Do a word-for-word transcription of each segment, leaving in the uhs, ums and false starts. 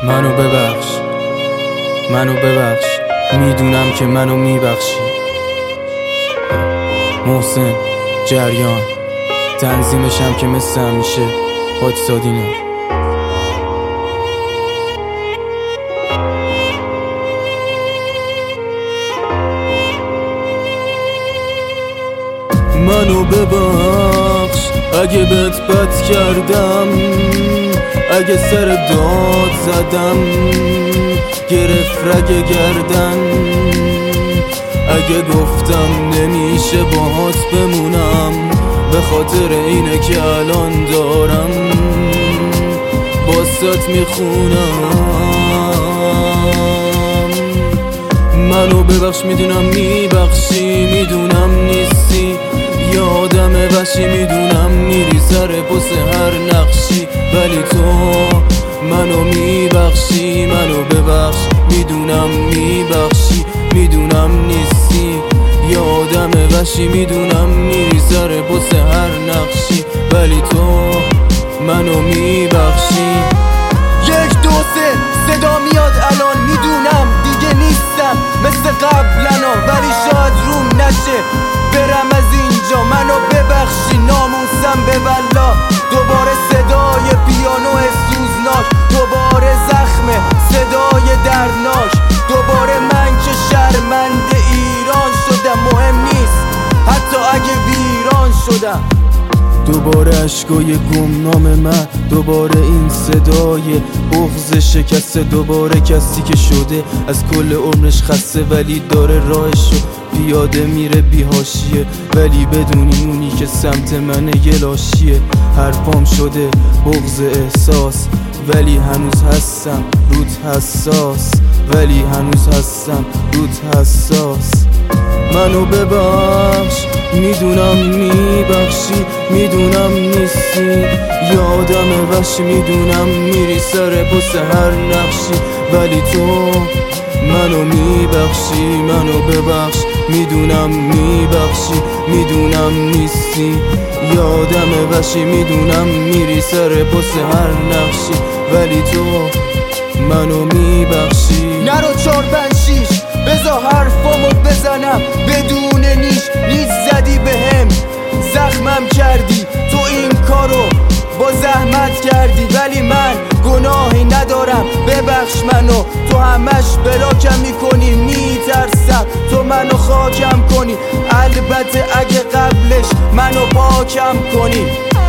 منو ببخش، منو ببخش، میدونم که منو میبخشی. محسن جریان، تنظیمشم که مثل همیشه حاج سادینه. منو ببخش اگه بهت بد کردم، اگه سر داد زدم گرفت رگ گردن، اگه گفتم نمیشه باهات بمونم به خاطر اینه که الان دارم باست میخونم. منو ببخش، میدونم میبخشی، میدونم نیستی یادم وحشی، میدونم میری سر پس هر نقشی، ولی تو منو میبخشی. منو ببخش، میدونم میبخشی، میدونم نیستی یادم وحشی، میدونم میری سر پس هر نقشی، ولی تو منو میبخشی. یک دو سه صدا میاد الان، میدونم دیگه نیستم مثل قبلنا، ولی شاید روم نشه برم از اینجا. منو ببخشی، ناموسم به والله. دوباره صدای پیانو سوزناک، دوباره زخم صدای دردناک، دوباره من که شرمنده ایران شدم. مهم نیست حتی اگه ویران شدم. دوباره عشقای گمنام من، دوباره این صدای بغض شکسته، دوباره کسی که شده از کل عمرش خسته ولی داره راهشو پیاده میره بی حاشیه، ولی بدونی اونی که سمت منه یه لاشیه. حرفام شده بغض احساس ولی هنوز هستم رود حساس، ولی هنوز هستم رود حساس. منو ببخش، میدونم میبخشی، میدونم نیستی یادم وحشی، میدونم میری سر پس هر نقشی، ولی تو منو میبخشی. منو ببخش، میدونم میبخشی، میدونم نیستی یادم وحشی، میدونم میری سر پس هر نقشی، ولی تو منو میبخشی. نرو چار پنج شیش بذار حرفامو بزنم بدون نیش، نیش زدی بهم زخمم کردی، تو این کارو با زحمت کردی، ولی من گناهی ندارم. ببخش منو، تو همش بلاکم میکنی، میترسم تو منو خاکم کنی، البته اگه قبلش منو پاکم کنی.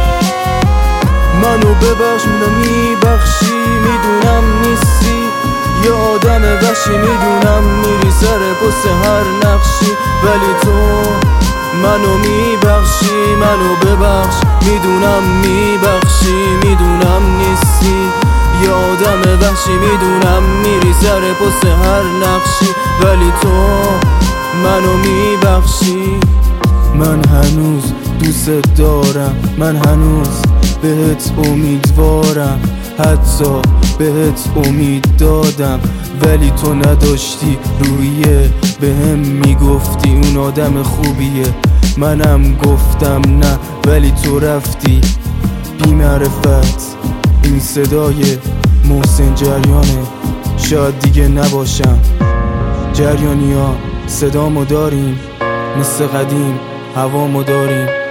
منو ببخش، میدونم میبخشی، میدونم نیستی یادم وحشی، میدونم میری سر پس هر نقشی، ولی تو منو میبخشی. منو ببخش، میدونم میبخشی، میدونم نیستی یادم وحشی، میدونم میری سر پس هر نقشی، ولی تو منو میبخشی. من هنوز دوست دارم، من هنوز بهت امیدوارم، حتی بهت امید دادم ولی تو نداشتی رویه، بهم میگفتی اون آدم خوبیه، منم گفتم نه ولی تو رفتی بی معرفت. این صدای محسن جریانه، شاید دیگه نباشم. جریانی ها صدامو داریم مثل قدیم، هوامو داریم